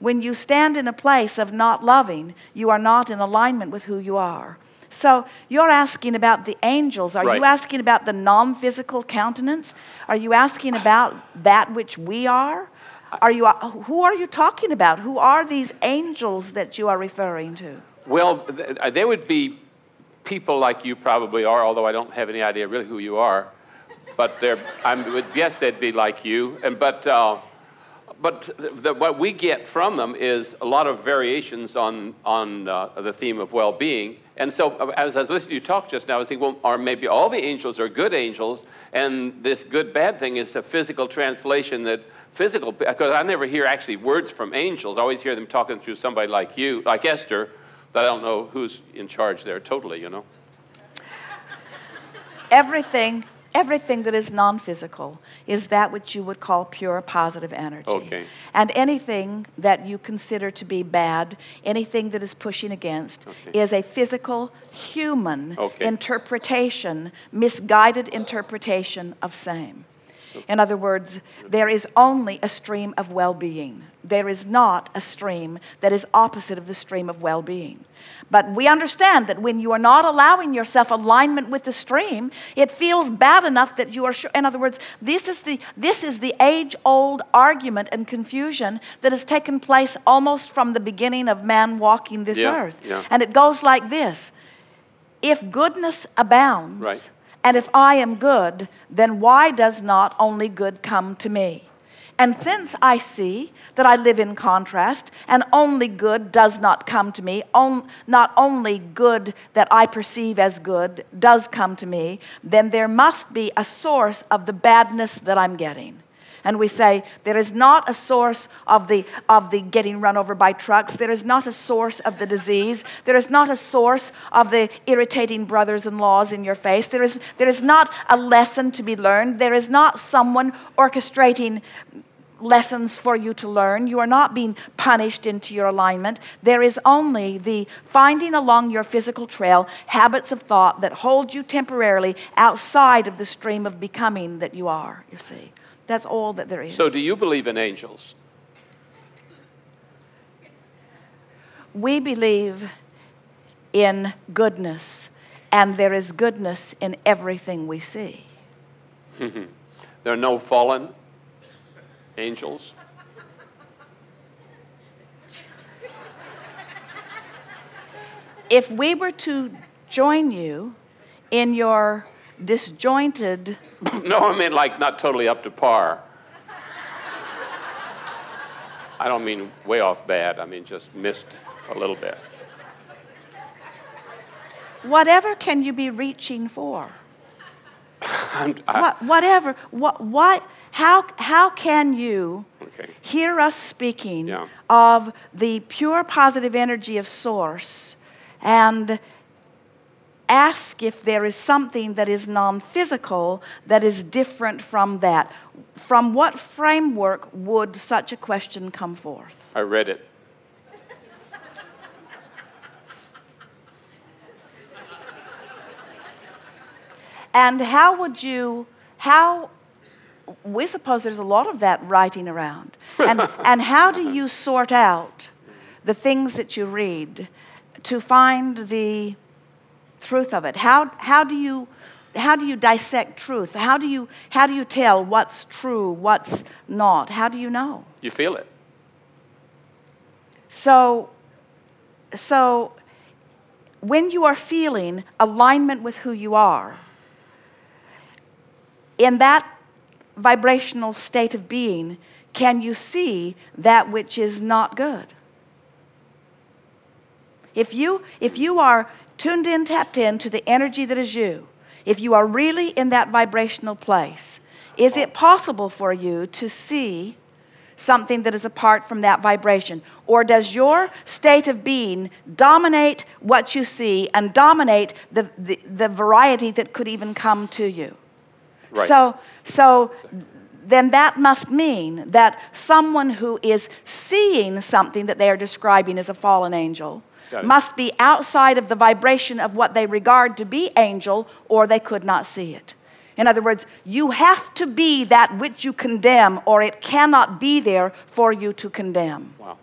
when you stand in a place of not loving, you are not in alignment with who you are. So you're asking about the angels. Are you asking about the non-physical countenance? Are you asking about that which we are? Who are you talking about? Who are these angels that you are referring to? Well, they would be people like you probably are, although I don't have any idea really who you are. But I would guess they'd be like you. What we get from them is a lot of variations on the theme of well-being. And so as I was listening to you talk just now, I was thinking, well, or maybe all the angels are good angels, and this good-bad thing is a physical translation because I never hear actually words from angels. I always hear them talking through somebody like you, like Esther, that I don't know who's in charge there totally, you know. Everything that is non-physical is that which you would call pure positive energy. Okay. And anything that you consider to be bad, anything that is pushing against, is a physical, human interpretation, misguided interpretation of same. In other words, there is only a stream of well-being. There is not a stream that is opposite of the stream of well-being. But we understand that when you are not allowing yourself alignment with the stream, it feels bad enough that you are sure. In other words, this is the age-old argument and confusion that has taken place almost from the beginning of man walking this earth. Yeah. And it goes like this. If goodness abounds, and if I am good, then why does not only good come to me? And since I see that I live in contrast, and only good does not come to me, not only good that I perceive as good does come to me, then there must be a source of the badness that I'm getting. And we say, there is not a source of the getting run over by trucks. There is not a source of the disease. There is not a source of the irritating brothers-in-laws in your face. There is not a lesson to be learned. There is not someone orchestrating lessons for you to learn. You are not being punished into your alignment. There is only the finding along your physical trail habits of thought that hold you temporarily outside of the stream of becoming that you are, you see. That's all that there is. So do you believe in angels? We believe in goodness, and there is goodness in everything we see. There are no fallen angels? If we were to join you in your disjointed... No, I mean like not totally up to par. I don't mean way off bad. I mean just missed a little bit. Whatever can you be reaching for? How can you hear us speaking of the pure positive energy of Source and ask if there is something that is non-physical that is different from that? From what framework would such a question come forth? I read it. And we suppose there's a lot of that writing around. And how do you sort out the things that you read to find the truth of it? How do you dissect truth? How do you tell what's true, what's not? How do you know? You feel it. So when you are feeling alignment with who you are, in that vibrational state of being, can you see that which is not good? If you are tuned in, tapped in to the energy that is you, if you are really in that vibrational place, is it possible for you to see something that is apart from that vibration? Or does your state of being dominate what you see and dominate the variety that could even come to you? Right. So then that must mean that someone who is seeing something that they are describing as a fallen angel must be outside of the vibration of what they regard to be angel, or they could not see it. In other words, you have to be that which you condemn, or it cannot be there for you to condemn. Wow.